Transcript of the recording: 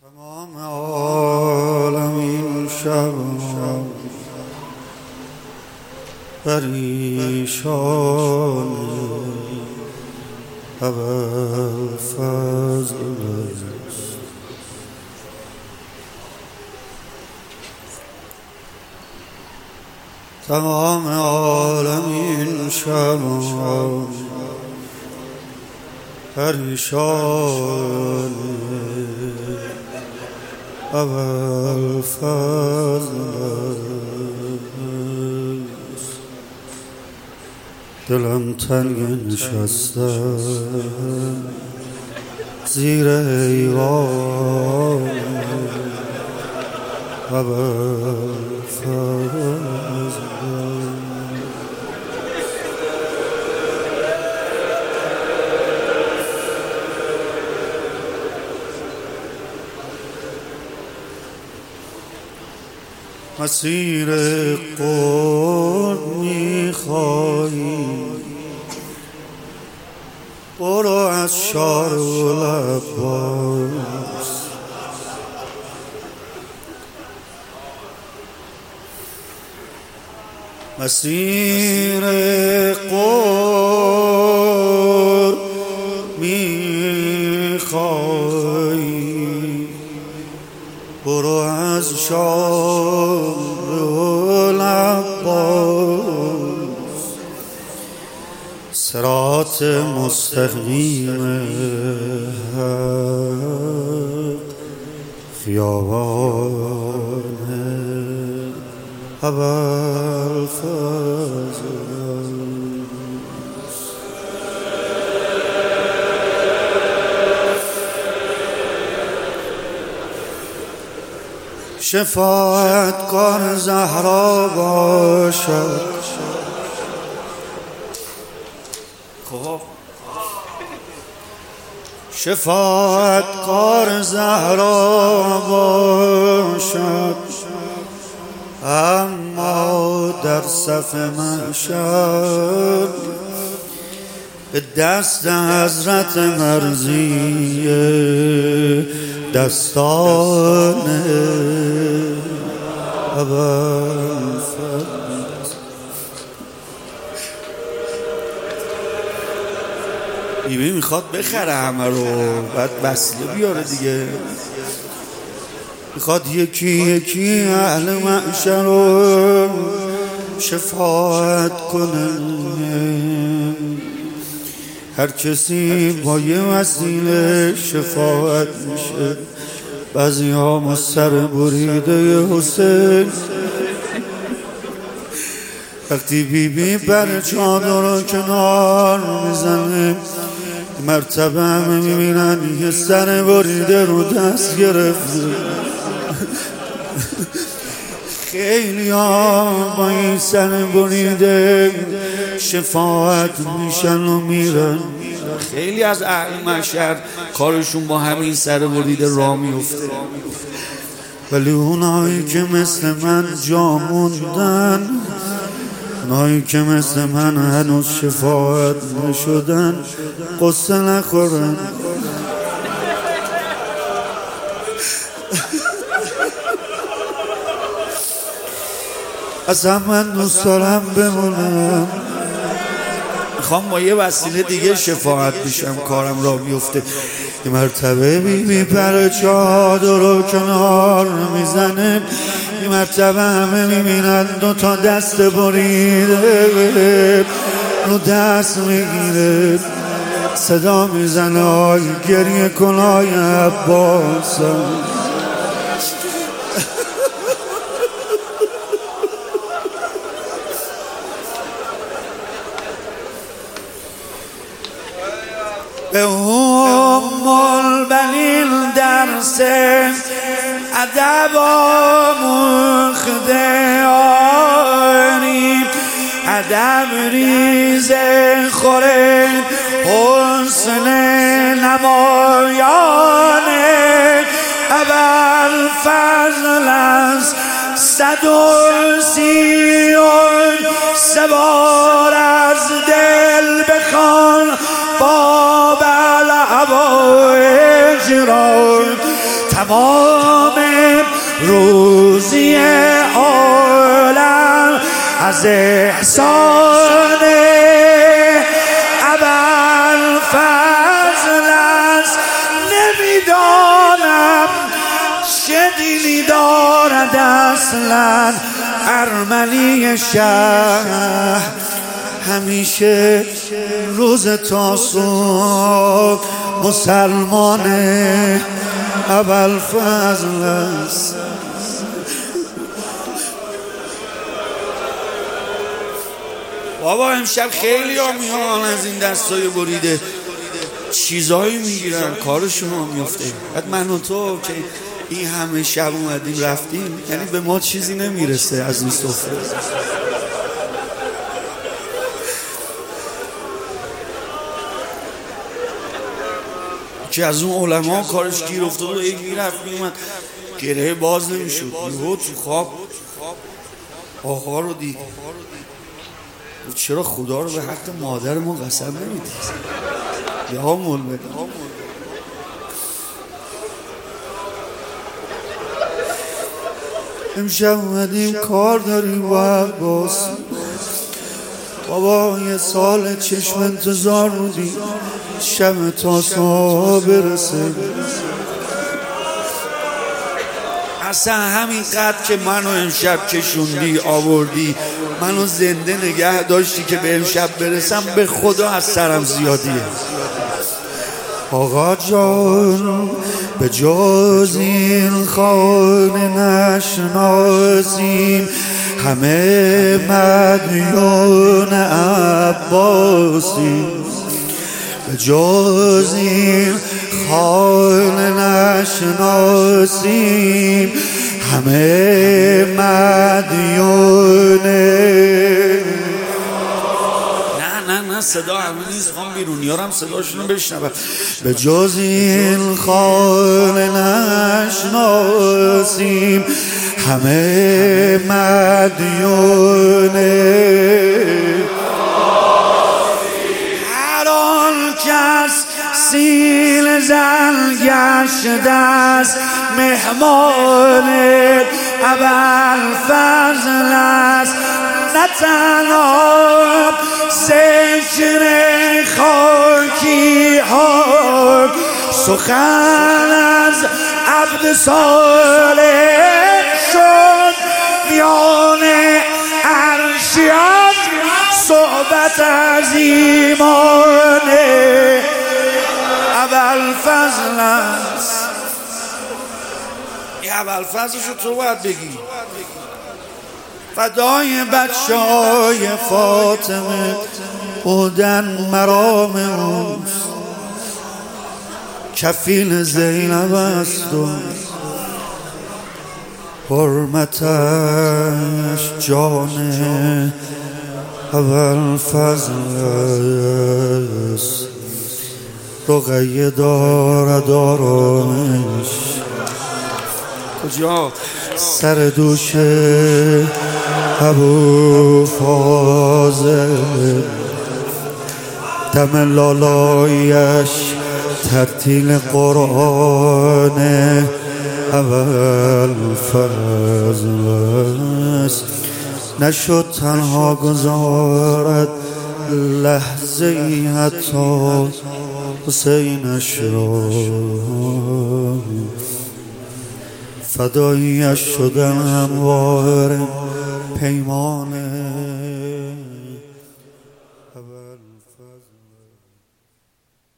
تمام عالم این شب پریشان ابوالفضل است. تمام عالم این شب پریشان ابوالفضل است. دلم تنگ نشستم زیر ایوان ابوالفضل. مسیر قرب میخوایی برو از شارالعباس. مسیر قرب میخوایی برو از شارالعباس. صراط مستقیم حق خیابان ابوالفضل. شفاعتکار زهرا باشد. خب شفاعتکار زهرا باشد، اما در صف محشر به دست حضرت مرضیه دستان ابوالفضل. بیبی میخواد بخره همه رو، بعد وصله بیاره دیگه. میخواد یکی یکی اهل محشر رو شفاعت کنه. هر کسی با یه وسیله شفاعت میشه. بعضی ها ما سر بریده حسین، وقتی بیبی بر چادر رو کنار میزنه مرتبه همه میبینن یه سر بریده رو دست گرفته. خیلی ها با این سر بریده شفاعت میشن و میرن. خیلی از اهل محشر کارشون با همین سر بریده راه میفته. ولی اونایی که مثل من جا موندن، اونایی که مثل من هنوز شفاعت نشدن، قصه نخورن. اصلا من دوست دارم بمونم، میخوام با یه وسیله دیگه شفاعت بشم، کارم را بیفته. یه مرتبه بیبی پر چادر رو کنار میزنه، یه مرتبه همه میبینن دوتا دست بریده رو دست میگیره، صدا میزنه آی گریه کن آی عباس. به ام البنین درس ادب آموخته آریم، ادب ریزه خوره حسن نمایانه ابوالفضل است. 133 بار از دل بخوان باب الهوایج را. تمام روزی عالم از احسان ابوالفضل است. نمیدانم چه دلی دارد اصلا ارمنی شهر، همیشه روز تا صبح مسلمان ابوالفضل است. بابا امشب خیلی ها میان از این دستای بریده چیزایی میگیرن، کارشون ها میفته. بعد من و تو که این همه شب اومدیم رفتیم، یعنی به ما چیزی نمیرسه از این سفره. که از اون علما کارش گیر افتاد و یک میرفت میومد گره باز نمیشد، یهو تو خواب آقا رو دید. چرا خدا رو به حق مادر ما قسم نمیدید؟ یا مولمه امشب اومدیم کار داریم باید باز. بابا یه سال چشم انتظار بودیم شب تا صبح برسه. اصلا همین قدر که منو امشب کشوندی آوردی منو زنده نگه داشتی که به امشب برسم، به خدا از سرم زیادیه. آقا جان به جز این خانه نشناسیم، همه مدیون عباسی. به جز این خانه نشناسیم، همه مدیون. نه صدا همه نیست، خوام بیرونیارم صداشونو بشنوم. به جز این خانه نشناسیم، همه مدیون. هر آن کس سیل زن گشته است مهمان ابوالفضل است. نه تنها ذکر خاکی ها سخن از عبد صالح شد، میان عرشیان صحبت از ایمان ابوالفضل است. این ابوالفضلش رو تو باید بگی. فدای بچه‌های فاطمه بودن مرام اوست، کفیل زینب است و حرمتش جان ابوالفضل است. رقیه دارد آرامش کجا؟ سر دوش ابوالفضل، دم لالایش ترتیل قرآن ابوالفضل است. نشد تنها گذارد لحظه ای حتی حسینش را، فداییش شدن همواره پیمان ابوالفضل.